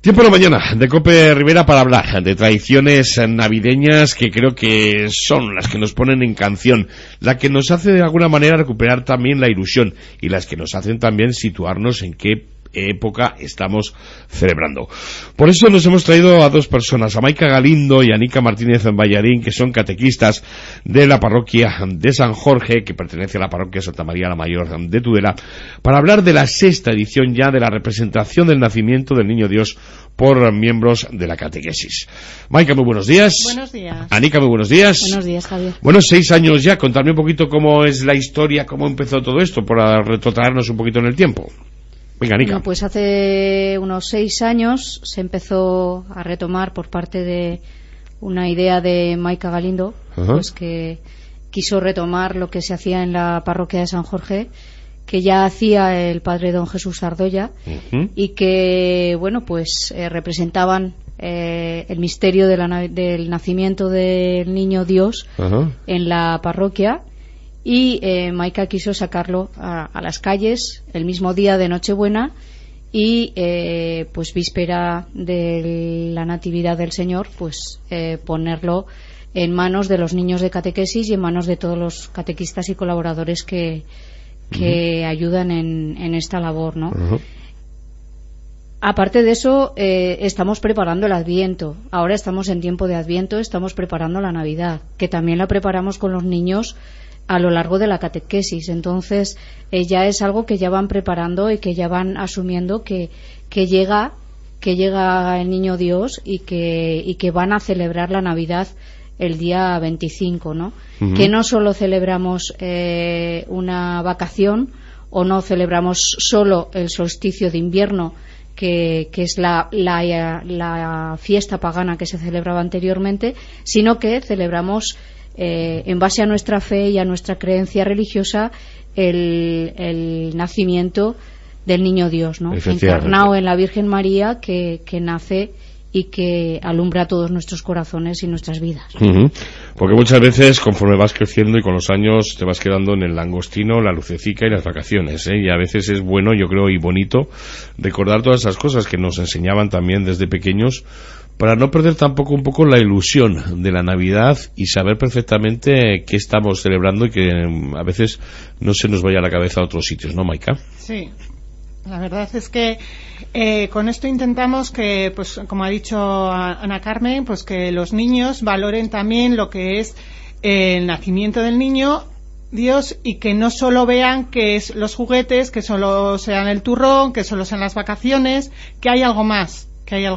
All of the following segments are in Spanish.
Tiempo de la mañana de COPE Rivera para hablar de tradiciones navideñas que creo que son las que nos ponen en canción, la que nos hace de alguna manera recuperar también la ilusión y las que nos hacen también situarnos en qué época estamos celebrando. Por eso nos hemos traído a dos personas, a Maika Galindo y a Anika Martínez Ballarín, que son catequistas de la parroquia de San Jorge, que pertenece a la parroquia Santa María la Mayor de Tudela, para hablar de la sexta edición ya de la representación del nacimiento del Niño Dios por miembros de la catequesis. Maika, muy buenos días. Buenos días. Anika, muy buenos días. Buenos días, Javier. Bueno, 6 años ya, contadme un poquito cómo es la historia, cómo empezó todo esto, para retrotraernos un poquito en el tiempo. Venga, Anika. Bueno, pues hace unos 6 años se empezó a retomar por parte de una idea de Maika Galindo, pues que quiso retomar lo que se hacía en la parroquia de San Jorge, que ya hacía el padre don Jesús Ardoya, y que, bueno, pues representaban el misterio del nacimiento del Niño Dios en la parroquia. Y Maika quiso sacarlo a las calles el mismo día de Nochebuena y pues víspera de la Natividad del Señor, pues ponerlo en manos de los niños de catequesis y en manos de todos los catequistas y colaboradores que ayudan en esta labor, ¿no? Aparte de eso, estamos preparando el Adviento. Ahora estamos en tiempo de Adviento, estamos preparando la Navidad, que también la preparamos con los niños a lo largo de la catequesis. Entonces ya es algo que ya van preparando y que ya van asumiendo que llega el Niño Dios y que van a celebrar la Navidad el día 25, ¿no? Que no solo celebramos una vacación o no celebramos solo el solsticio de invierno, que es la fiesta pagana que se celebraba anteriormente, sino que celebramos en base a nuestra fe y a nuestra creencia religiosa el nacimiento del Niño Dios, ¿no? Encarnado en la Virgen María, que nace y que alumbra todos nuestros corazones y nuestras vidas. Porque muchas veces, conforme vas creciendo y con los años, te vas quedando en el langostino, la lucecica y las vacaciones, y a veces es bueno, yo creo, y bonito recordar todas esas cosas que nos enseñaban también desde pequeños, para no perder tampoco un poco la ilusión de la Navidad y saber perfectamente qué estamos celebrando y que a veces no se nos vaya a la cabeza a otros sitios, ¿no, Maika? Sí, la verdad es que con esto intentamos que, pues como ha dicho Ana Carmen, pues que los niños valoren también lo que es el nacimiento del Niño Dios y que no solo vean que es los juguetes, que solo sean el turrón, que solo sean las vacaciones, que hay algo más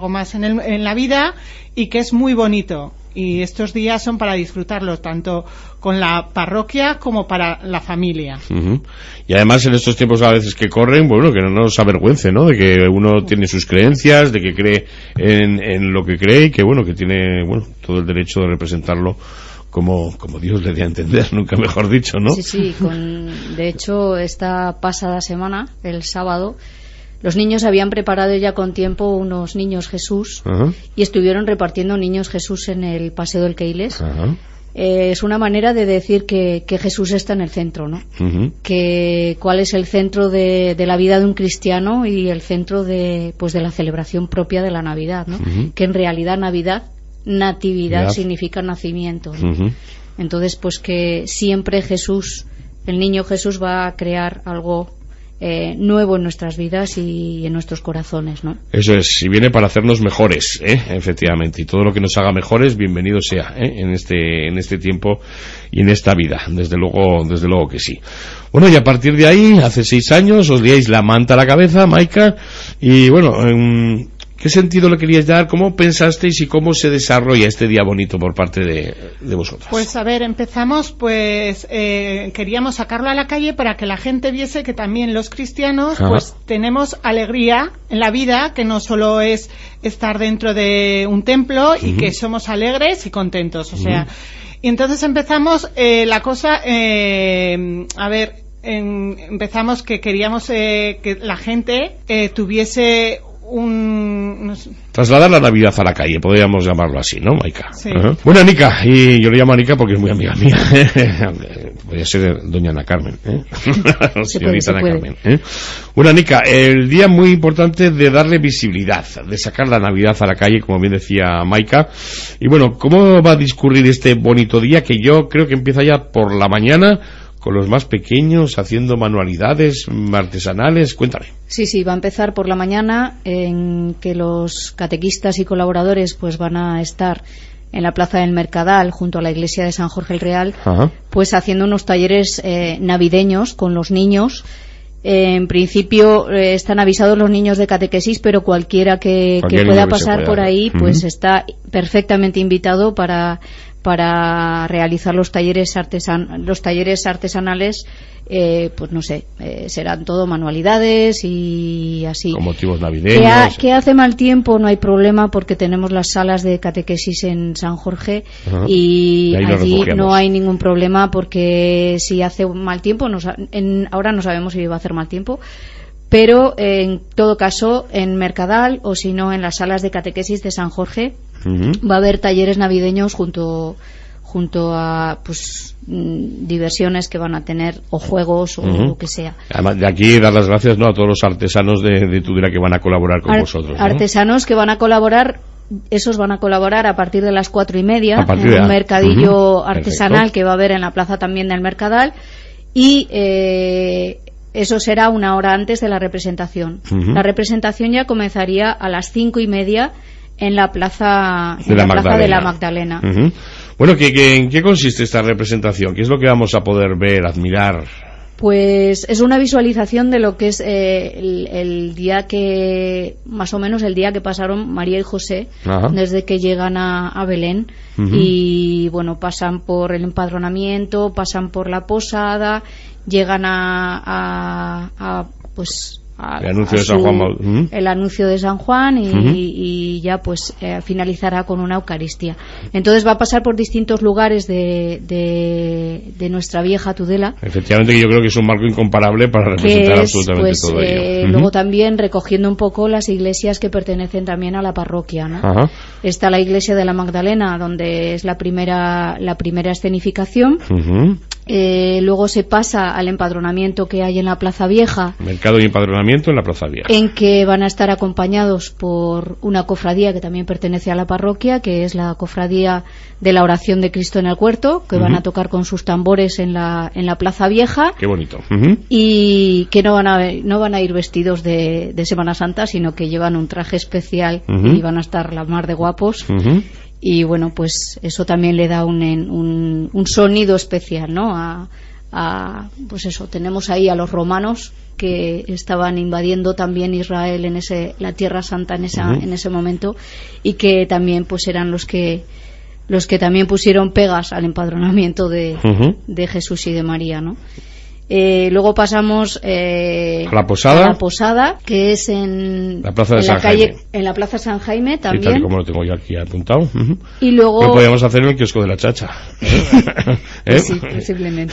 en la vida y que es muy bonito. Y estos días son para disfrutarlos tanto con la parroquia como para la familia. Y además en estos tiempos a veces que corren, bueno, que no nos avergüence, ¿no? De que uno tiene sus creencias, de que cree en lo que cree y que, bueno, que tiene, bueno, todo el derecho de representarlo como Dios le dé a entender, nunca mejor dicho, ¿no? Sí, de hecho esta pasada semana, el sábado, los niños habían preparado ya con tiempo unos niños Jesús y estuvieron repartiendo niños Jesús en el Paseo del Keiles. Es una manera de decir que Jesús está en el centro, ¿no? Que cuál es el centro de la vida de un cristiano y el centro de la celebración propia de la Navidad, ¿no? Que en realidad natividad significa nacimiento, ¿no? Entonces, pues que siempre el niño Jesús va a crear algo nuevo en nuestras vidas y en nuestros corazones, ¿no? Eso es, y viene para hacernos mejores, efectivamente, y todo lo que nos haga mejores, bienvenido sea, en este tiempo y en esta vida, desde luego que sí. Bueno, y a partir de ahí, hace 6 años, os liáis la manta a la cabeza, Maika, y bueno, ¿qué sentido le queríais dar? ¿Cómo pensasteis y cómo se desarrolla este día bonito por parte de vosotros? Pues a ver, empezamos, queríamos sacarlo a la calle para que la gente viese que también los cristianos, pues tenemos alegría en la vida, que no solo es estar dentro de un templo y que somos alegres y contentos, o sea. Y entonces empezamos la cosa, empezamos que queríamos que la gente tuviese trasladar la Navidad a la calle, podríamos llamarlo así, ¿no, Maika? Sí. Bueno, Anika, y yo le llamo Anika porque es muy amiga mía, Podría ser doña Ana Carmen, señorita Ana Carmen. Bueno, Anica, el día muy importante de darle visibilidad, de sacar la Navidad a la calle, como bien decía Maika. Y bueno, ¿cómo va a discurrir este bonito día que yo creo que empieza ya por la mañana con los más pequeños haciendo manualidades artesanales? Cuéntame. Sí, va a empezar por la mañana, en que los catequistas y colaboradores pues van a estar en la plaza del Mercadal, junto a la iglesia de San Jorge el Real, pues haciendo unos talleres navideños con los niños. En principio están avisados los niños de catequesis, pero cualquiera que pueda pasar por ahí, pues está perfectamente invitado para realizar los talleres artesanales. Pues no sé, serán todo manualidades y así. Con motivos navideños. Que hace mal tiempo, no hay problema, porque tenemos las salas de catequesis en San Jorge y allí no hay ningún problema, porque si hace mal tiempo, ahora no sabemos si va a hacer mal tiempo, pero en todo caso en Mercadal, o si no en las salas de catequesis de San Jorge, va a haber talleres navideños junto a pues diversiones que van a tener, o juegos, o lo que sea. Además, de aquí dar las gracias, ¿no?, a todos los artesanos de Tudela que van a colaborar con vosotros, ¿no? Artesanos que van a colaborar, esos van a colaborar a partir de las 4:30 en un mercadillo artesanal. Perfecto. Que va a haber en la plaza también del Mercadal, y eso será 1 hora antes de la representación. La representación ya comenzaría a las 5:30 en la plaza de la Magdalena. Bueno, ¿en qué consiste esta representación? ¿Qué es lo que vamos a poder ver, admirar? Pues es una visualización de lo que es el día que, más o menos el día que pasaron María y José, desde que llegan a Belén. Y bueno, pasan por el empadronamiento, pasan por la posada, llegan pues el anuncio de San Juan. El anuncio de San Juan y ya pues finalizará con una Eucaristía. Entonces va a pasar por distintos lugares de nuestra vieja Tudela. Efectivamente, que yo creo que es un marco incomparable para representar absolutamente todo ello. Luego también recogiendo un poco las iglesias que pertenecen también a la parroquia, ¿no? Está la iglesia de la Magdalena, donde es la primera escenificación. Luego se pasa al empadronamiento que hay en la Plaza Vieja. Mercado y empadronamiento en la Plaza Vieja. En que van a estar acompañados por una cofradía que también pertenece a la parroquia, que es la cofradía de la Oración de Cristo en el Huerto, que van a tocar con sus tambores en la Plaza Vieja. Qué bonito. Y que no van a ir vestidos de Semana Santa, sino que llevan un traje especial y van a estar la mar de guapos. Y bueno, pues eso también le da un sonido especial, ¿no? Pues eso, tenemos ahí a los romanos que estaban invadiendo también Israel la Tierra Santa en ese momento, y que también pues eran los que también pusieron pegas al empadronamiento de Jesús y de María, ¿no? Luego pasamos a la posada, que es en la plaza de San Jaime. En la plaza San Jaime también. Y tal y como lo tengo yo aquí apuntado. Y luego lo podríamos hacer en el kiosco de la Chacha. Pues sí, posiblemente.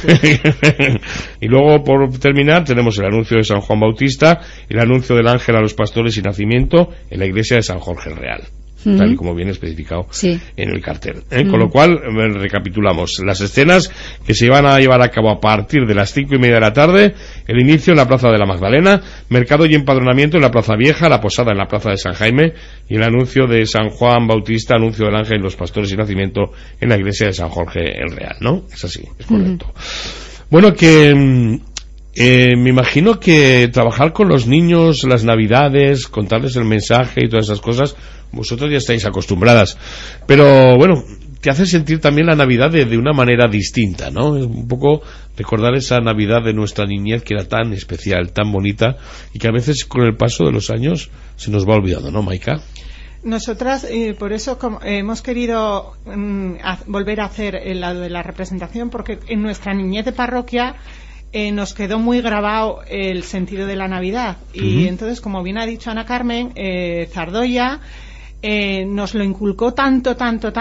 Y luego, por terminar, tenemos el anuncio de San Juan Bautista, el anuncio del ángel a los pastores y nacimiento en la iglesia de San Jorge el Real, tal y como viene especificado en el cartel. Con lo cual, recapitulamos las escenas que se van a llevar a cabo a partir de las 5:30 de la tarde: el inicio en la Plaza de la Magdalena, mercado y empadronamiento en la Plaza Vieja, la posada en la Plaza de San Jaime, y el anuncio de San Juan Bautista, anuncio del ángel, los pastores y nacimiento en la iglesia de San Jorge el Real, ¿no? Es así, es correcto. Bueno, que me imagino que trabajar con los niños las Navidades, contarles el mensaje y todas esas cosas, vosotros ya estáis acostumbradas, pero bueno, te hace sentir también la Navidad de una manera distinta, ¿no? Un poco recordar esa Navidad de nuestra niñez, que era tan especial, tan bonita, y que a veces con el paso de los años se nos va olvidando, ¿no, Maika? Nosotras, por eso hemos querido volver a hacer el lado de la representación, porque en nuestra niñez de parroquia nos quedó muy grabado el sentido de la Navidad. Y entonces, como bien ha dicho Ana Carmen, Zardoya nos lo inculcó tanto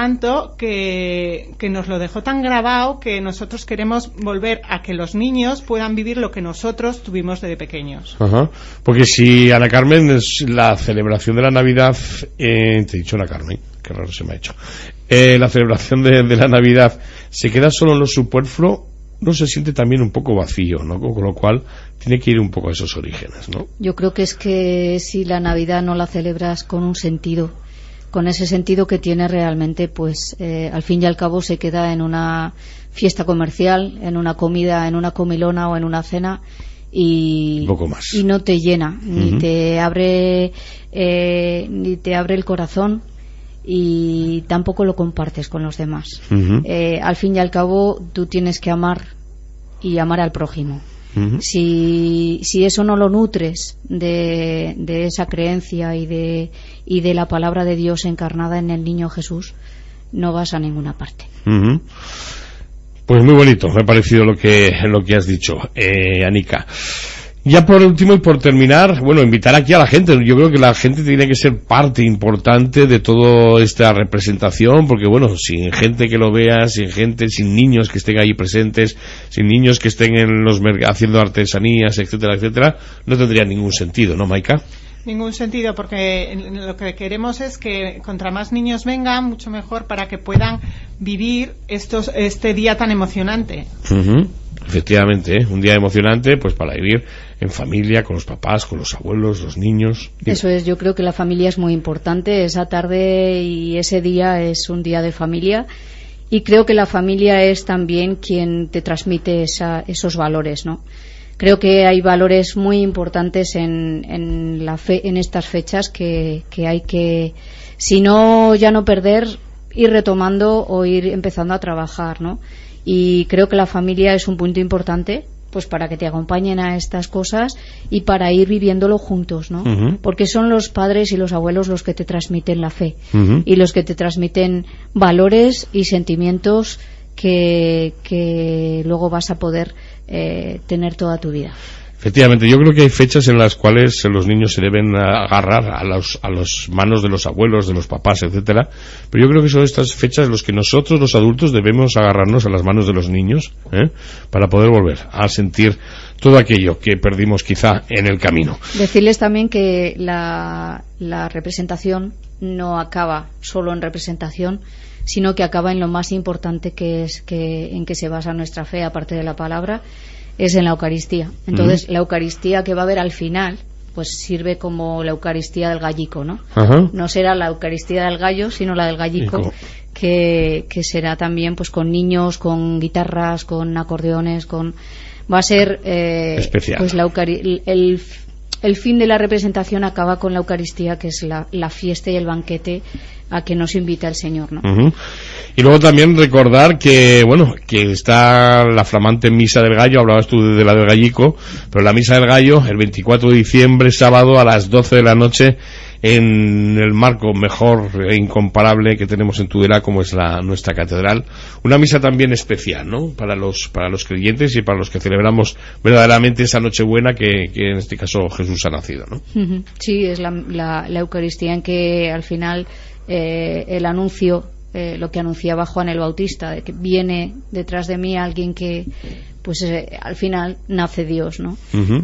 que nos lo dejó tan grabado, que nosotros queremos volver a que los niños puedan vivir lo que nosotros tuvimos de pequeños. Porque si, Ana Carmen, es la celebración de la Navidad, te he dicho Ana Carmen, qué raro se me ha hecho, la celebración de la Navidad se queda solo en lo superfluo, uno se siente también un poco vacío, ¿no? Con lo cual tiene que ir un poco a esos orígenes, ¿no? Yo creo que es que si la Navidad no la celebras con un sentido, con ese sentido que tiene realmente, pues al fin y al cabo se queda en una fiesta comercial, en una comida, en una comilona o en una cena, y poco más. Y no te llena, ni te abre el corazón, y tampoco lo compartes con los demás. Al fin y al cabo tú tienes que amar y amar al prójimo. Si eso no lo nutres de esa creencia y de la palabra de Dios encarnada en el niño Jesús, no vas a ninguna parte. Pues muy bonito, me ha parecido lo que has dicho, Anika. Ya por último y por terminar, bueno, invitar aquí a la gente. Yo creo que la gente tiene que ser parte importante de toda esta representación, porque bueno, sin gente que lo vea, sin niños que estén ahí presentes, sin niños que estén haciendo artesanías, etcétera, etcétera, no tendría ningún sentido, ¿no, Maika? Ningún sentido, porque lo que queremos es que contra más niños vengan, mucho mejor, para que puedan vivir este día tan emocionante. Efectivamente, un día emocionante, pues para vivir en familia, con los papás, con los abuelos, los niños. Eso es, yo creo que la familia es muy importante. Esa tarde y ese día es un día de familia, y creo que la familia es también quien te transmite esos valores, ¿no? Creo que hay valores muy importantes en la fe, en estas fechas, que hay que, si no, ya no perder, ir retomando o ir empezando a trabajar, ¿no? Y creo que la familia es un punto importante, pues para que te acompañen a estas cosas y para ir viviéndolo juntos, ¿no? Porque son los padres y los abuelos los que te transmiten la fe y los que te transmiten valores y sentimientos que luego vas a poder tener toda tu vida. Efectivamente, yo creo que hay fechas en las cuales los niños se deben agarrar a las manos de los abuelos, de los papás, etcétera. Pero yo creo que son estas fechas en las que nosotros, los adultos, debemos agarrarnos a las manos de los niños, para poder volver a sentir todo aquello que perdimos quizá en el camino. Decirles también que la representación no acaba solo en representación, sino que acaba en lo más importante, que es en que se basa nuestra fe, aparte de la palabra, es en la Eucaristía. Entonces, la Eucaristía que va a haber al final, pues sirve como la Eucaristía del gallico, ¿no? No será la Eucaristía del gallo, sino la del gallico, que será también pues con niños, con guitarras, con acordeones, va a ser especial. Pues el fin de la representación acaba con la Eucaristía, que es la fiesta y el banquete a que nos invita el Señor, ¿no? Y luego también recordar que está la flamante Misa del Gallo. Hablabas tú de la del gallico, pero la Misa del Gallo el 24 de diciembre, sábado, a las 12 de la noche, en el marco mejor e incomparable que tenemos en Tudela, como es nuestra catedral. Una misa también especial, ¿no? Para los creyentes y para los que celebramos verdaderamente esa Nochebuena que en este caso Jesús ha nacido, ¿no? Sí, es la Eucaristía en que al final el anuncio, lo que anunciaba Juan el Bautista, de que viene detrás de mí alguien que pues al final nace Dios, ¿no?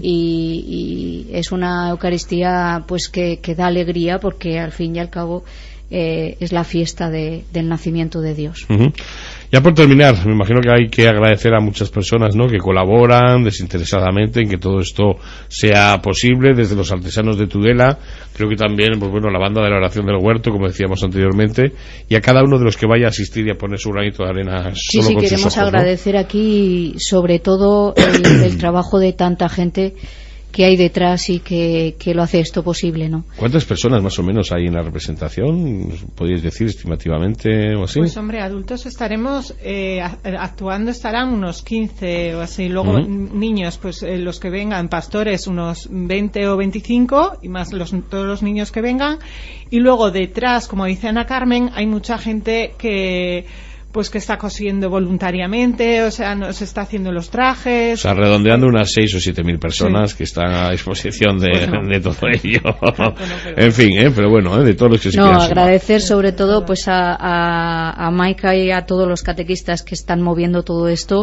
Y es una Eucaristía pues que da alegría, porque al fin y al cabo es la fiesta del nacimiento de Dios. Ya por terminar, me imagino que hay que agradecer a muchas personas, ¿no?, que colaboran desinteresadamente en que todo esto sea posible, desde los artesanos de Tudela, creo que también, pues bueno, la banda de la oración del huerto, como decíamos anteriormente, y a cada uno de los que vaya a asistir y a poner su granito de arena solo con queremos sus ojos, agradecer, ¿no?, aquí sobre todo el trabajo de tanta gente que hay detrás y que lo hace esto posible, ¿no? ¿Cuántas personas más o menos hay en la representación? ¿Podríais decir estimativamente o así? Pues hombre, adultos estaremos actuando, estarán unos 15 o así. Luego niños, pues los que vengan, pastores, unos 20 o 25, y más todos los niños que vengan. Y luego detrás, como dice Ana Carmen, hay mucha gente que está cosiendo voluntariamente, o sea, nos está haciendo los trajes. O sea, redondeando unas 6 o 7 mil personas, sí, que están a disposición de todo ello. En fin, pero bueno, de todos los que se quieran agradecer sobre todo pues a Maika y a todos los catequistas que están moviendo todo esto,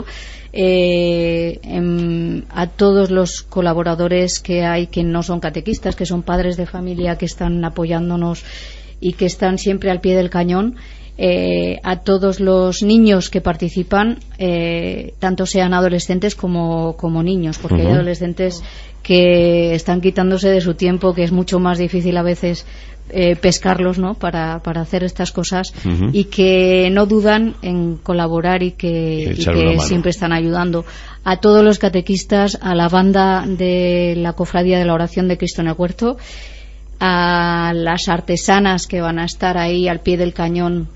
a todos los colaboradores que hay que no son catequistas, que son padres de familia, que están apoyándonos y que están siempre al pie del cañón. A todos los niños que participan, tanto sean adolescentes como niños, porque hay adolescentes que están quitándose de su tiempo, que es mucho más difícil a veces pescarlos, ¿no?, para hacer estas cosas, y que no dudan en colaborar y que siempre están ayudando. A todos los catequistas, a la banda de la Cofradía de la Oración de Cristo en el Huerto, a las artesanas que van a estar ahí al pie del cañón,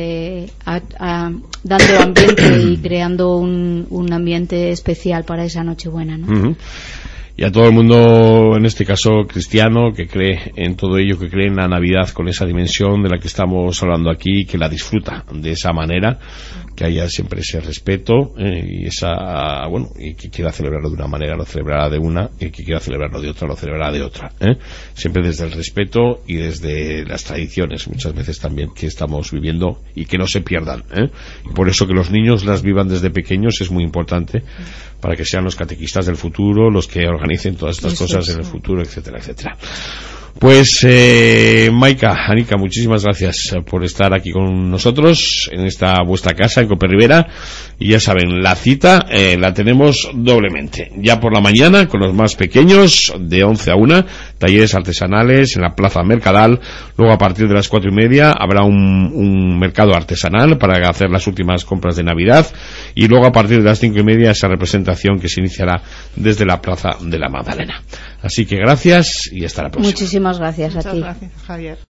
dando ambiente y creando un ambiente especial para esa Nochebuena, ¿no? Y a todo el mundo, en este caso cristiano, que cree en todo ello, que cree en la Navidad con esa dimensión de la que estamos hablando aquí, que la disfruta de esa manera, que haya siempre ese respeto, y y que quiera celebrarlo de una manera lo celebrará de una, y que quiera celebrarlo de otra lo celebrará de otra, siempre desde el respeto y desde las tradiciones, muchas veces también, que estamos viviendo, y que no se pierdan, y por eso que los niños las vivan desde pequeños es muy importante, para que sean los catequistas del futuro los que organicen todas estas cosas en el futuro, etcétera, etcétera. Pues Maika, Anika, muchísimas gracias por estar aquí con nosotros en esta vuestra casa en Cope Rivera, y ya saben, la cita la tenemos doblemente, ya por la mañana con los más pequeños de 11 a 1, talleres artesanales en la Plaza Mercadal. Luego a partir de las 4:30 habrá un mercado artesanal para hacer las últimas compras de Navidad, y luego a partir de las 5:30 esa representación que se iniciará desde la Plaza de la Magdalena. Así que gracias y hasta la próxima. Muchísimas gracias a ti. Muchas gracias, Javier.